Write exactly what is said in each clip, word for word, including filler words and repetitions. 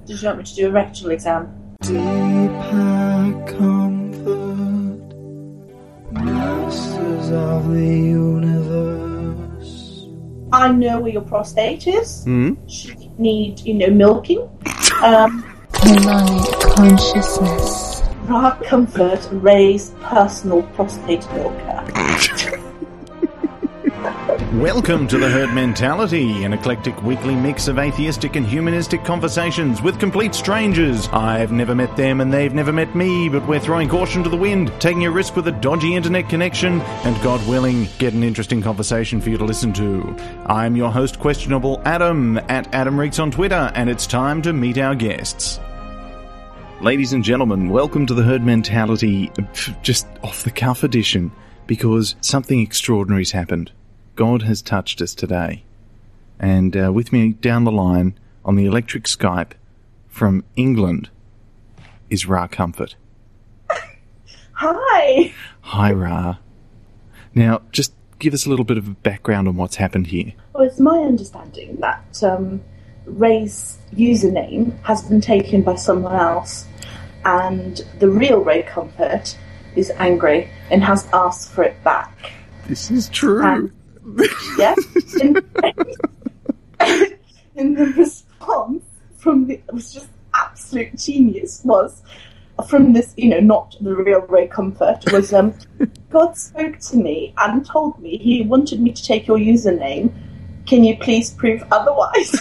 Did you want me to do a rectal exam? Deepak comfort, masters of the universe. I know where your prostate is. Mm? Should you need, you know, milking? Um, Combined consciousness. Ra Comfort, Ray's personal prostate milker. Welcome to The Herd Mentality, an eclectic weekly mix of atheistic and humanistic conversations with complete strangers. I've never met them and they've never met me, but we're throwing caution to the wind, taking a risk with a dodgy internet connection, and God willing, get an interesting conversation for you to listen to. I'm your host, Questionable Adam, at Adam Reeks on Twitter, and it's time to meet our guests. Ladies and gentlemen, welcome to The Herd Mentality, just off the cuff edition, because something extraordinary's happened. God has touched us today. And uh, with me down the line on the electric Skype from England is Ra Comfort. Hi! Hi, Ra. Now, just give us a little bit of a background on what's happened here. Well, it's my understanding that um, Ray's username has been taken by someone else, and the real Ray Comfort is angry and has asked for it back. This is true. And yes, in, in the response from the, it was just absolute genius, was from this, you know, not the real Ray Comfort, was um, God spoke to me and told me he wanted me to take your username. Can you please prove otherwise?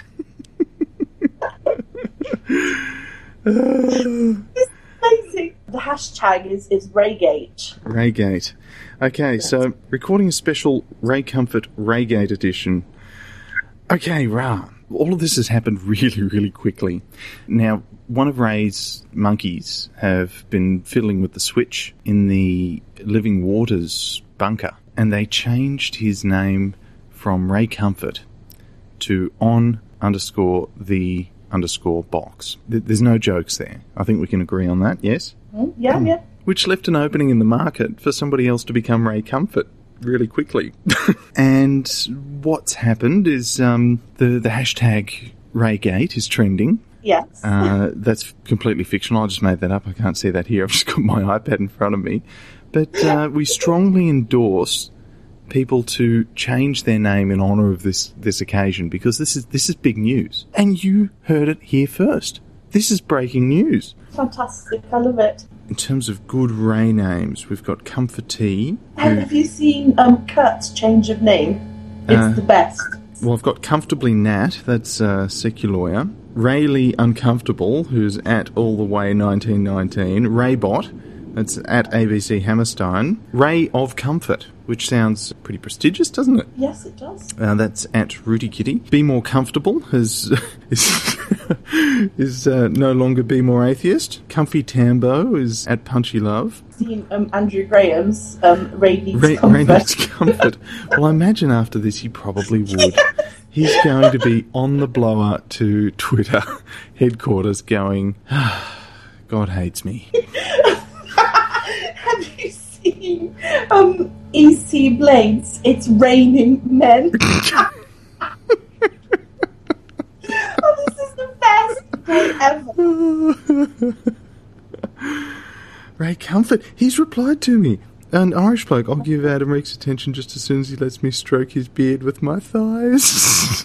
It's amazing. The hashtag is, is Raygate. Raygate. Okay, so recording a special Ray Comfort Raygate edition. Okay, Ra, all of this has happened really, really quickly. Now, one of Ray's monkeys have been fiddling with the switch in the Living Waters bunker, and they changed his name from Ray Comfort to on underscore the underscore box. There's no jokes there. I think we can agree on that, yes? Mm, yeah, um, yeah. Which left an opening in the market for somebody else to become Ray Comfort really quickly. And what's happened is um, the, the hashtag Raygate is trending. Yes. Uh, that's completely fictional. I just made that up. I can't see that here. I've just got my iPad in front of me. But uh, we strongly endorse people to change their name in honour of this, this occasion, because this is this is big news. And you heard it here first. This is breaking news. Fantastic. I love it. In terms of good Ray names, we've got Comfortee. Have, have you seen um, Kurt's change of name? It's Uh, the best. Well, I've got Comfortably Nat, that's uh, Seculoya. Rayleigh Uncomfortable, who's at All the Way nineteen nineteen. Raybot, that's at A B C Hammerstein. Ray of Comfort, which sounds pretty prestigious, doesn't it? Yes, it does. Uh, that's at Rooty Kitty. Be More Comfortable is is, is uh, no longer Be More Atheist. Comfy Tambo is at Punchy Love. Seen um, Andrew Graham's um, Ray Needs Ray, Comfort. Ray Needs Comfort. Well, I imagine after this he probably would. He's going to be on the blower to Twitter headquarters going, God hates me. Have you seen um, E C Blades? It's Raining Men. Oh, this is the best day ever. Ray Comfort. He's replied to me. An Irish bloke. I'll give Adam Reeks attention just as soon as he lets me stroke his beard with my thighs.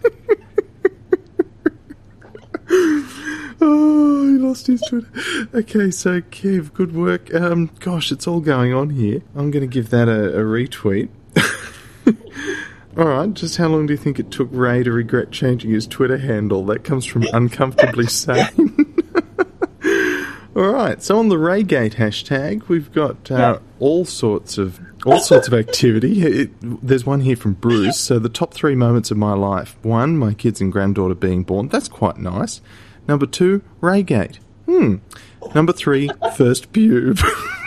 Oh, he lost his Twitter. Okay, so Kev, good work. Um, gosh, it's all going on here. I'm going to give that a, a retweet. All right, just how long do you think it took Ray to regret changing his Twitter handle? That comes from Uncomfortably Sane. All right, so on the Raygate hashtag, we've got uh, yeah. all sorts of all sorts of activity. It, there's one here from Bruce. So the top three moments of my life: one, my kids and granddaughter being born. That's quite nice. Number two, Raygate. Hmm. Number three, first pube.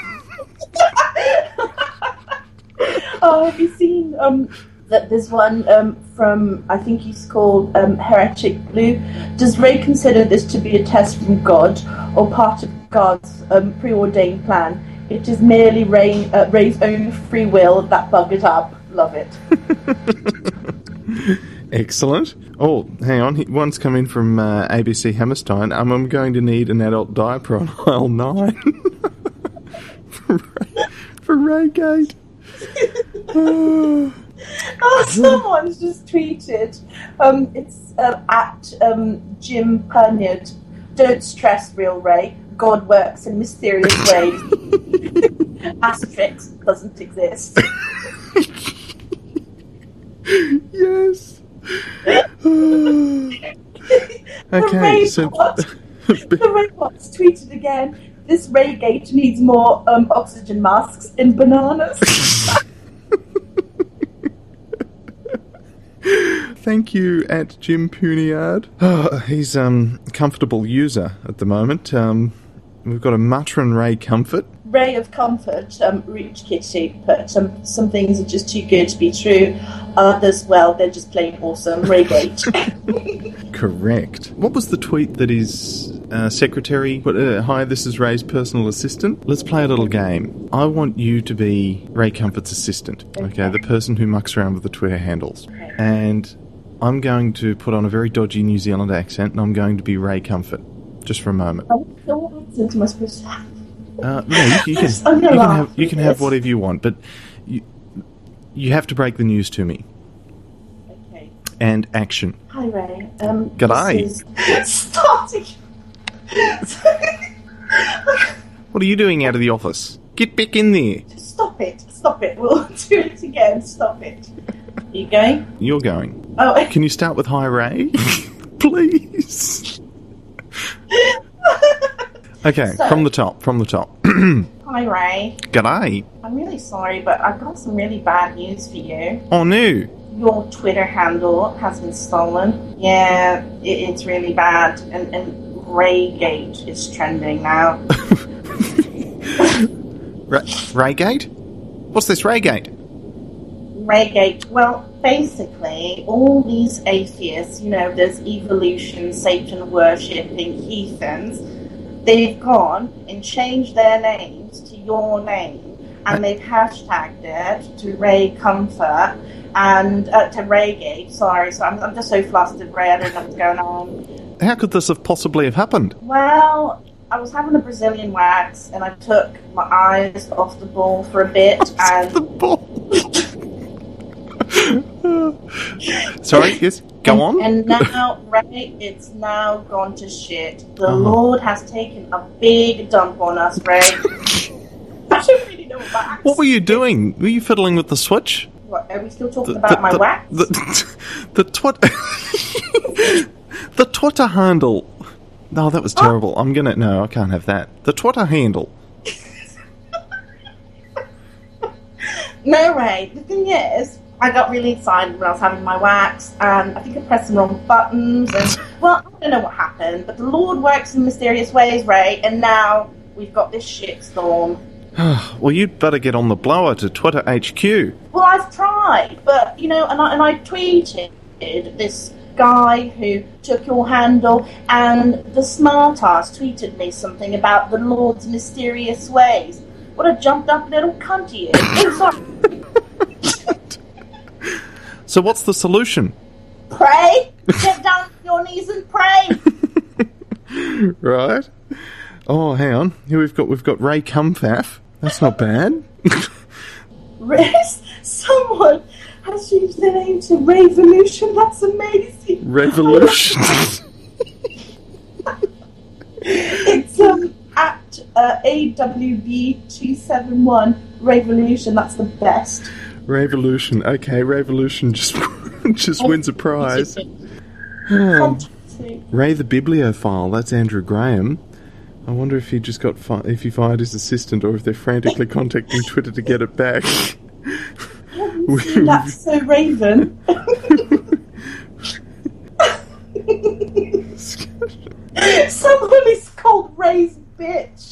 Oh, have you seen um, that? There's one um, from, I think he's called um, Heretic Blue. Does Ray consider this to be a test from God or part of God's um, preordained plan? It is merely Ray, uh, Ray's own free will that buggered up. Love it. Excellent. Oh, hang on. One's come in from uh, A B C Hammerstein. Um, I'm going to need an adult diaper on aisle nine for, for Raygate. Oh, someone's just tweeted. Um, it's uh, at um, Jim Pernod. Don't stress, real Ray. God works in mysterious ways. Asterix doesn't exist. Yes. Okay, the so robot, the robot's tweeted again. This Raygate needs more um, oxygen masks in bananas. Thank you at Jim Puniard. Oh, he's um comfortable user at the moment. Um, we've got a Mutron Ray Comfort. Ray of comfort, um, Reach Kitty, but um, some things are just too good to be true. Others, well, they're just plain awesome. Raygate. Correct. What was the tweet that his uh, secretary put? Uh, Hi, this is Ray's personal assistant. Let's play a little game. I want you to be Ray Comfort's assistant. Okay, okay, the person who mucks around with the Twitter handles. Okay. And I'm going to put on a very dodgy New Zealand accent, and I'm going to be Ray Comfort, just for a moment. Oh, what accent am I supposed to have? Uh, no, you, you can. You can have. You can have whatever you want, but you you have to break the news to me. Okay. And action. Hi, Ray. Um, G'day. This is starting. What are you doing out of the office? Get back in there. Stop it! Stop it! We'll do it again. Stop it. Are you going? You're going. Oh. Can you start with Hi, Ray? Please. Okay, so, from the top, from the top. Hi, Ray. G'day. I'm really sorry, but I've got some really bad news for you. Oh, no. Your Twitter handle has been stolen. Yeah, it, it's really bad, and, and Raygate is trending now. Ra- Raygate? What's this Raygate? Raygate. Well, basically, all these atheists, you know, there's evolution, Satan-worshipping heathens, they've gone and changed their names to your name, and they've hashtagged it to Ray Comfort and uh, to Raygate. Sorry, so I'm, I'm just so flustered, Ray. I don't know what's going on. How could this have possibly have happened? Well, I was having a Brazilian wax, and I took my eyes off the ball for a bit, and the ball. Sorry, yes, go and, on. And now, Ray, it's now gone to shit. The oh. Lord has taken a big dump on us, Ray. I don't really know wax. What were you doing? Were you fiddling with the switch? What, are we still talking the, about the, my the, wax? The, the, the twit... the Twitter handle. No, that was terrible. Oh. I'm gonna... No, I can't have that. The Twitter handle. No, Ray, the thing is, I got really excited when I was having my wax, and I think I pressed some wrong buttons, and, well, I don't know what happened, but the Lord works in mysterious ways, Ray, and now we've got this shitstorm. Well, you'd better get on the blower to Twitter H Q. Well, I've tried, but, you know, and I, and I tweeted this guy who took your handle, and the smartass tweeted me something about the Lord's mysterious ways. What a jumped up little cunt he is. Oh, sorry. So what's the solution? Pray. Get down on your knees and pray. Right. Oh, hang on. Here we've got we've got Ray Comfaf. That's not bad. Riz, someone has changed their name to Revolution. That's amazing. Revolution. It's um at uh, A W B two seven one Revolution. That's the best. Revolution. Okay, Revolution just just wins a prize. Oh. Ray the Bibliophile. That's Andrew Graham. I wonder if he just got fi- if he fired his assistant, or if they're frantically contacting Twitter to get it back. That's so Raven. Someone is called Ray's bitch.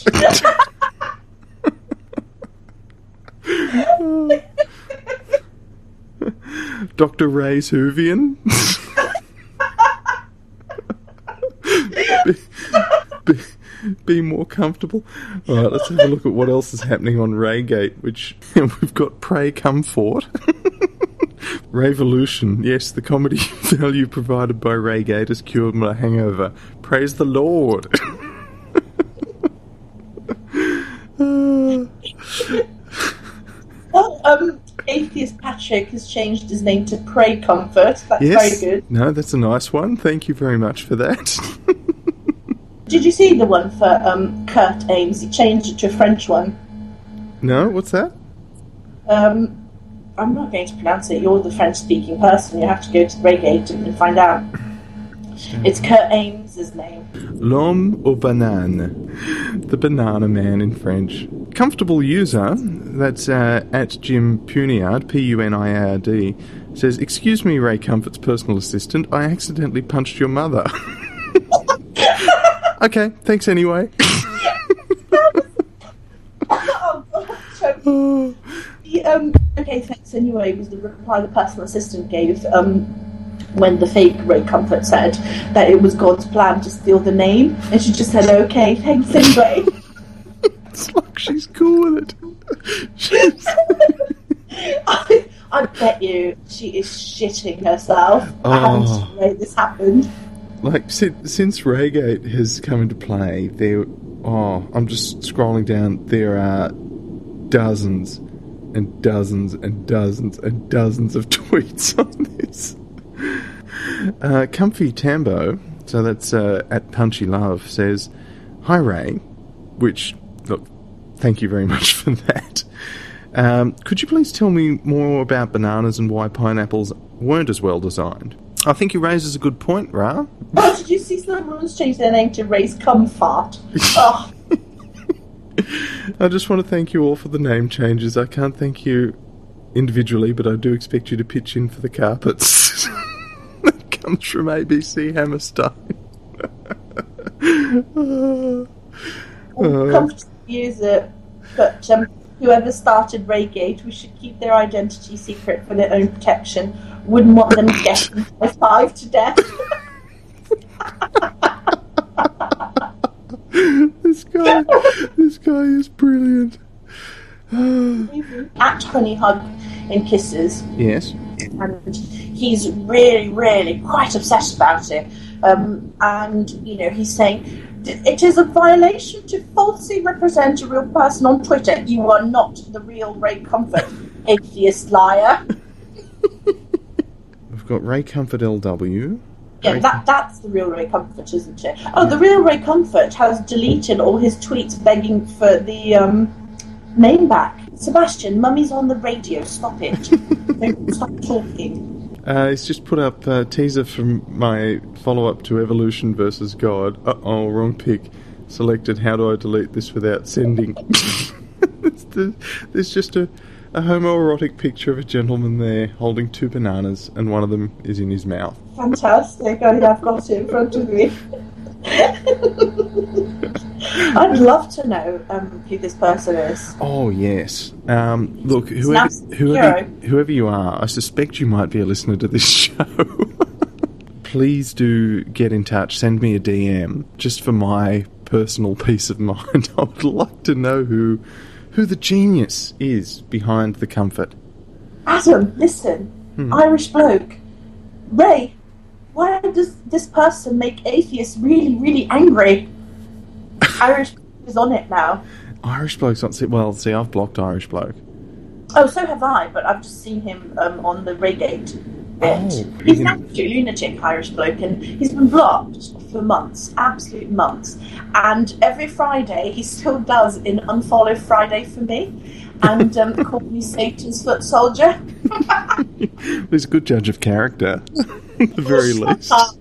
Doctor Ray's Hoovian. be, be, be more comfortable. Alright, let's have a look at what else is happening on Raygate, which we've got Pray Comfort. Revolution. Yes, the comedy value provided by Reigate has cured my hangover. Praise the Lord. Well, um, Atheist Patrick has changed his name to Pray Comfort. That's Yes. very good. No, that's a nice one. Thank you very much for that. Did you see the one for um, Kurt Ames? He changed it to a French one. No, what's that? Um, I'm not going to pronounce it. You're the French-speaking person. You have to go to Reigate and find out. It's Kurt Ames' name. L'homme aux bananes. The banana man in French. Comfortable user, that's uh, at Jim Puniard, P U N I A R D, says, "Excuse me, Ray Comfort's personal assistant, I accidentally punched your mother." Okay, thanks anyway. Oh, God, so the, um, okay, thanks anyway was the reply the personal assistant gave um, when the fake Ray Comfort said that it was God's plan to steal the name, and she just said, okay, thanks anyway. It's like she's cool with it. She's... I, I bet you she is shitting herself Oh. and the way this happened. Like, since, since Reigate has come into play, there... Oh, I'm just scrolling down. There are dozens and dozens and dozens and dozens of tweets on this. Uh, Comfy Tambo, so that's uh, at Punchy Love, says, "Hi Ray," which, look, thank you very much for that. Um, could you please tell me more about bananas and why pineapples weren't as well designed? I think he raises a good point, Ra. Oh, did you see someone's changed their name to Ray's Comfort? Oh. I just want to thank you all for the name changes. I can't thank you individually, but I do expect you to pitch in for the carpets. That comes from A B C Hammerstein. Well, Comfort use it, but um, whoever started Reigate, we should keep their identity secret for their own protection. Wouldn't want them getting five to death. This guy, this guy is brilliant. At Honey Hug and Kisses, Yes. and he's really, really quite obsessed about it. Um, and, you know, he's saying, it is a violation to falsely represent a real person on Twitter. You are not the real Ray Comfort, atheist liar. We've got Ray Comfort L W. Yeah, Ray that that's the real Ray Comfort, isn't it? Oh, the real Ray Comfort has deleted all his tweets begging for the um, name back. Sebastian, Mummy's on the radio. Stop it. Don't stop talking. Uh, he's just put up a teaser from my follow-up to Evolution versus God. Uh-oh, wrong pick. Selected, how do I delete this without sending? the, there's just a, a homoerotic picture of a gentleman there holding two bananas, and one of them is in his mouth. Fantastic. I have got it in front of me. I'd love to know um, who this person is. Oh, yes. Um, look, whoever, Snaps whoever, hero. whoever you are, I suspect you might be a listener to this show. Please do get in touch. Send me a D M, just for my personal peace of mind. I would like to know who who the genius is behind the comfort. Adam, listen. Hmm. Irish bloke. Ray, why does this person make atheists really, really angry? Irish bloke is on it now. Irish bloke's not... See, well, see, I've blocked Irish bloke. Oh, so have I, but I've just seen him um, on the Reigate bit. Oh, he's you an can- absolute lunatic, Irish bloke, and he's been blocked for months, absolute months. And every Friday, he still does an unfollow Friday for me, and um, called me Satan's foot soldier. He's a good judge of character, at the very Shut least. up.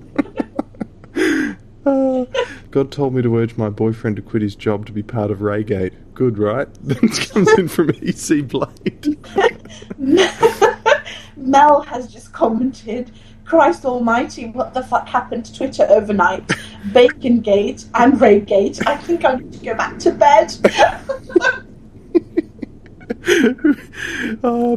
Uh, God told me to urge my boyfriend to quit his job to be part of Reigate. Good, right? That comes in from E C Blade. Mel has just commented, Christ almighty, what the fuck happened to Twitter overnight? Bacongate and Reigate. I think I need to go back to bed. uh,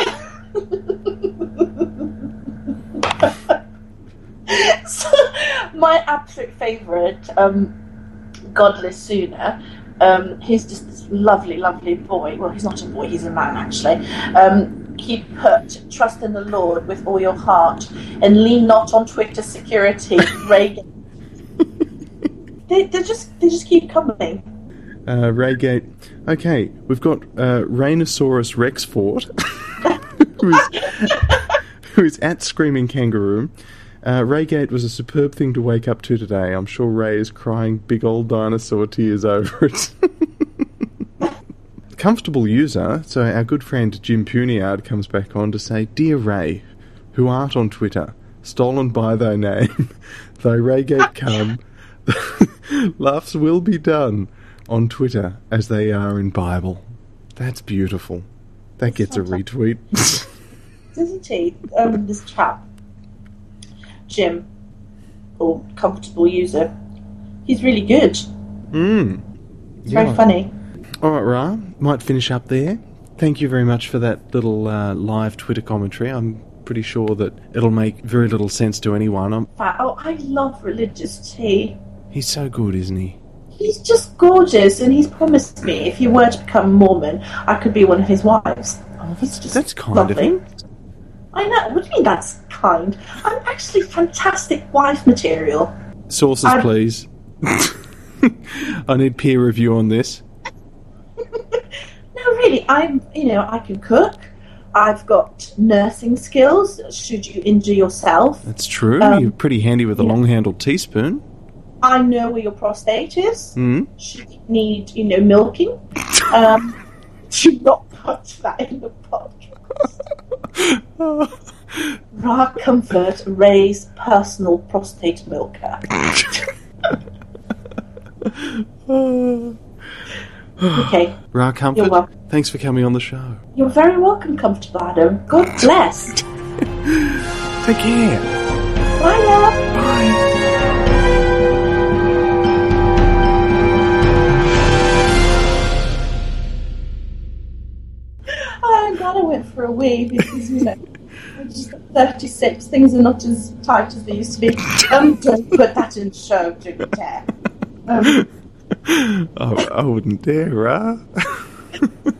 So, my absolute favourite, um, Godless Sooner, um, he's just this lovely, lovely boy. Well, he's not a boy, he's a man, actually. Um, keep put, trust in the Lord with all your heart, and lean not on Twitter security. Reagan. they, they just they just keep coming. Uh, Raygate. Okay, we've got uh, Rainosaurus Rexfort, who's, who's at Screaming Kangaroo. Uh, Raygate was a superb thing to wake up to today. I'm sure Ray is crying big old dinosaur tears over it. Comfortable user, so our good friend Jim Puniard comes back on to say, Dear Ray, who art on Twitter, stolen by thy name, thy Raygate come, laughs will be done on Twitter as they are in Bible. That's beautiful. That gets a retweet. Doesn't he? Um, this chap, Jim, or comfortable user, he's really good. Mm. It's Yeah. very funny. All right, Ra, might finish up there. Thank you very much for that little uh, live Twitter commentary. I'm pretty sure that it'll make very little sense to anyone. I'm... Oh, I love Religious Tea. He's so good, isn't he? He's just gorgeous, and he's promised me if he were to become Mormon, I could be one of his wives. Oh, he's just That's kind lovely. of him. I know. What do you mean that's kind? I'm actually fantastic wife material. Sources, I'm- please. I need peer review on this. No, really, I'm, you know, I can cook. I've got nursing skills, should you injure yourself. That's true. Um, You're pretty handy with a yeah. long-handled teaspoon. I know where your prostate is. Mm. Should you need, you know, milking. Um, do not put that in the podcast. Ra Comfort, Ray's personal prostate milker. Okay. Ra Comfort, You're welcome. thanks for coming on the show. You're very welcome, Comfortable Adam. God bless. Take care. Bye now. Bye. Oh, I'm glad I went for a wee because, you know, I'm just thirty-six. Things are not as tight as they used to be. Um, don't put that in the show, do you dare. Um, Oh, I wouldn't dare, Ra.